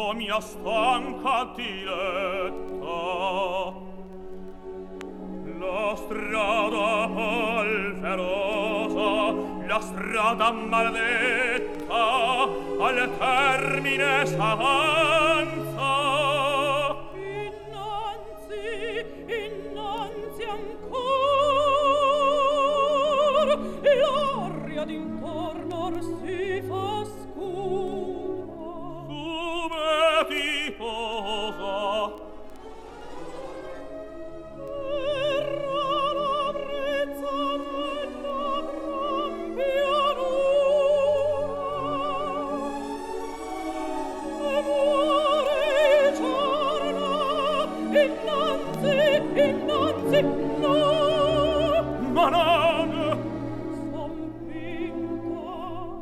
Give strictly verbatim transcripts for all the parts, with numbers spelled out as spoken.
mia stanca diletta. La strada polverosa, la strada maledetta, al termine s'avanza. Innanzi, innanzi ancor, l'aria d'intorno or si fa scura. Come ti posa? Innanzi, no! Ma non! Son finta,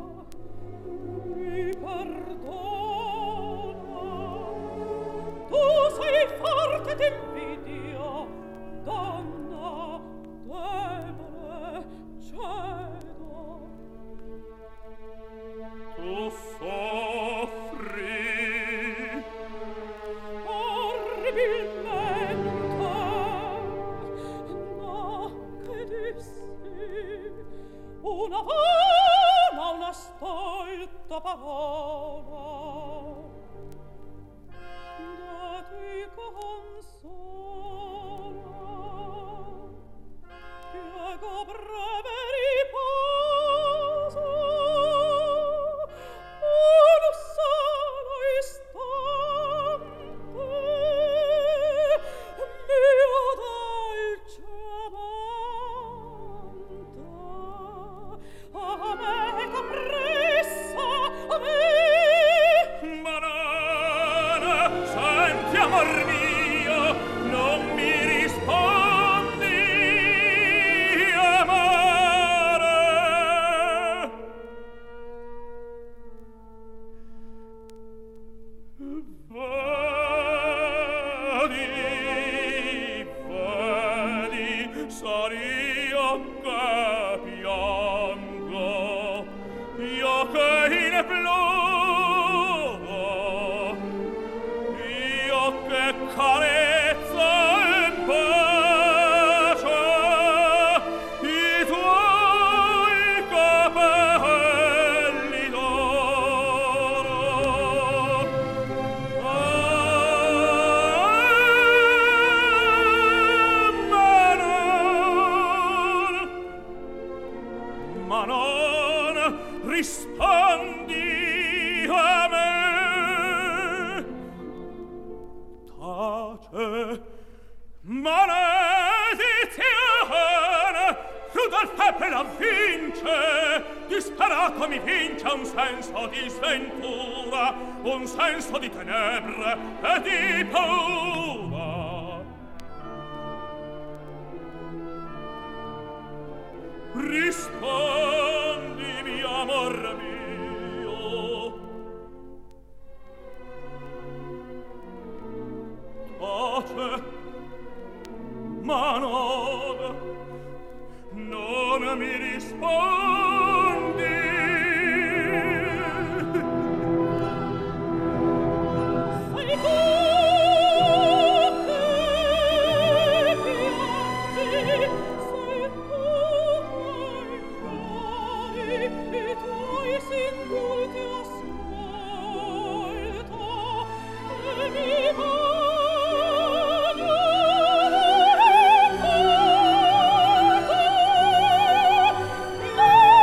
mi perdona. Tu sei forte d'invidia, donna, debole, cedo. Tu soffri orribilmente. No, che dissi? Una vana, una stolta parola. Da ti consola. Piego breve riposo. Un solo istante. Mio dolce amante. A me capressa, a me. Ma non! Senti, amor mio, non mi rispondi, amore! Vedi, vedi, son io che piango, io che in ploro, io che carezza in pace i tuoi capelli d'oro. Ah, ma non, ma non rispondi a me. Tace, maledizione, Rudolf Peppe la vince, disperato mi vince un senso di sventura, un senso di tenebre e di paura. Rispondimi, amor mio. Tace, ma non, non mi rispondi. Sei tu che piangi, sei tu che i tuoi singulti ascolta e mi voglio racconta.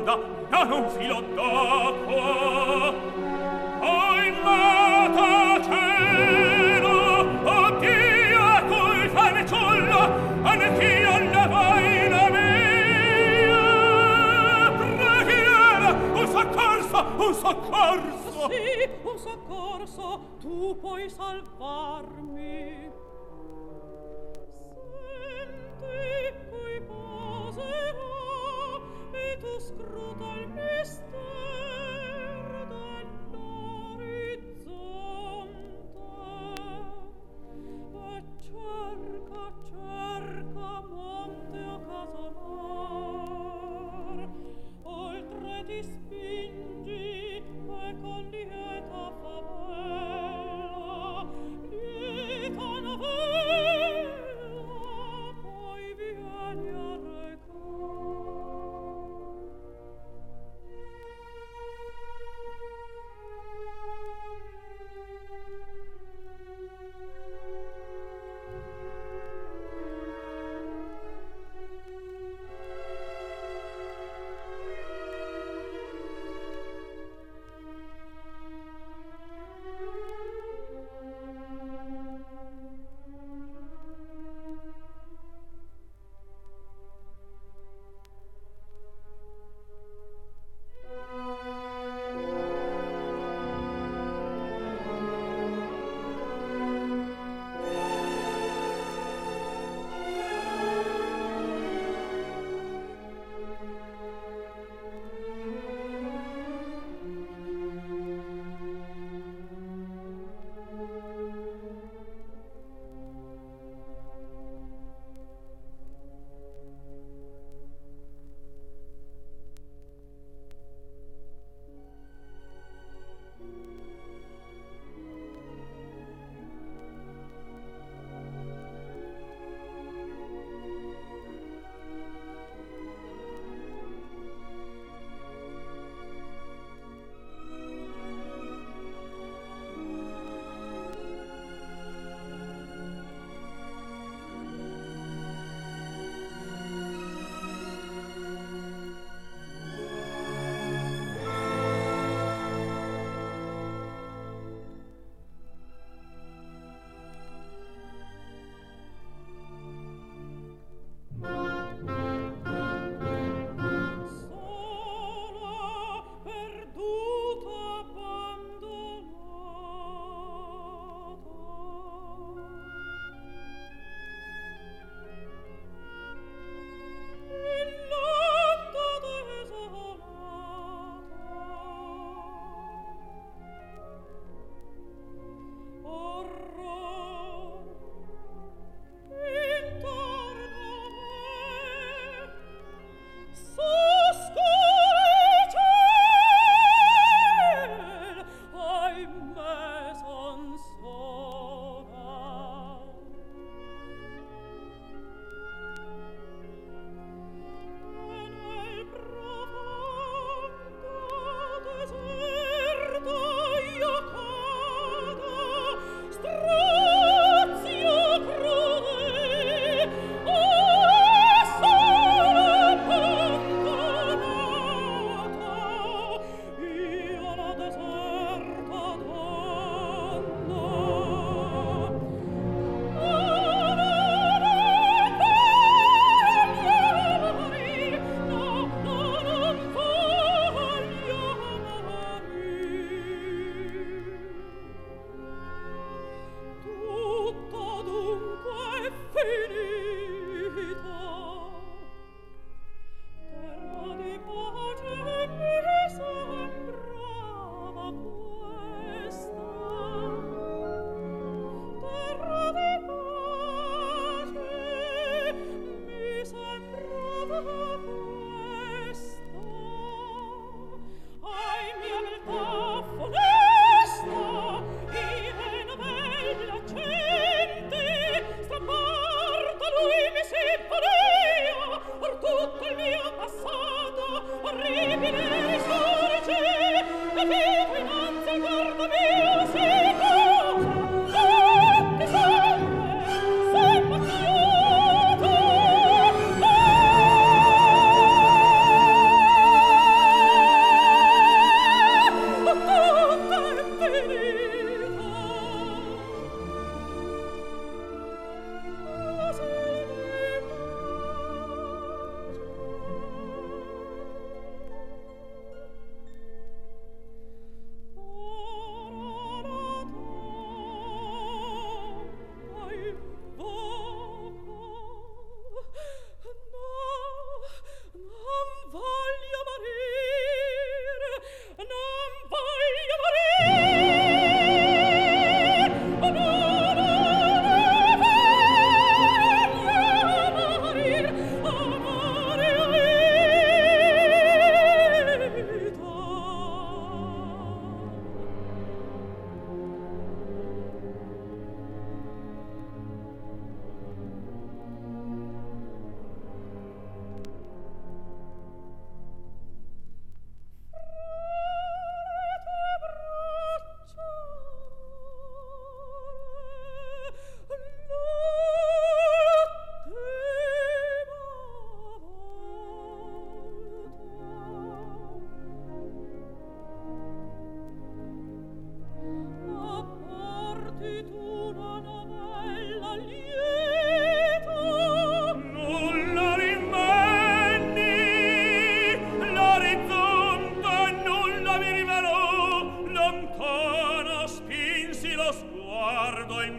d'onda, non un filo d'acqua. Poi mata cielo, oddio a cui fanciullo, anch'io la vaina mia. Preghiera, un soccorso, un soccorso. Sì, un soccorso, tu puoi salvarmi. Senti, qui poserò, e tu scruta il mister dell'orizzonte. E cerca, cerca monte o casamar, oltre ti spingi e con lieta favella, lieta novella, poi vieni a recar.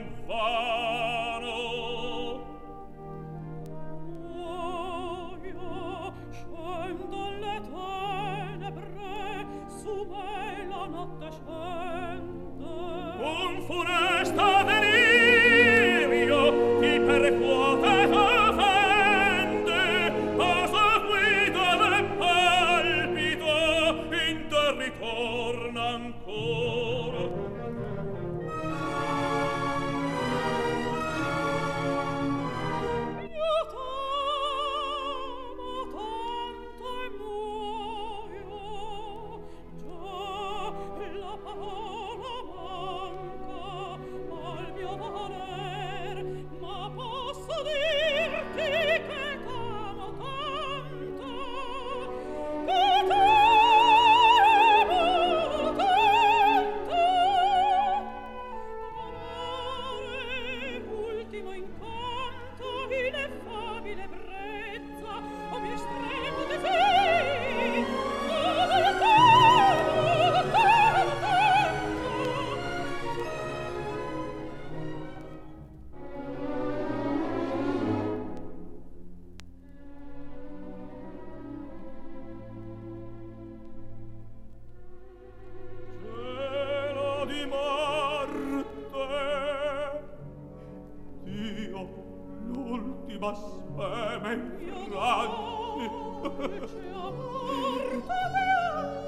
invano. Muoio, scendo alle tenebre, su me la notte scende. Un funesto delirio ti percuote e fende, a seguito del palpito in te ritorna ancora. Io t'amo tanto e muoio, già la parola manca al mio voler, ma posso dirti che t'amo tanto, che t'amo tanto. Amore, ultimo incanto, ineffabile brezza, o mi estremo di te, oh, t'amo, t'amo tanto. Cielo di Marte, Dio, l'ultima speme Io infrangi. dolce amor, come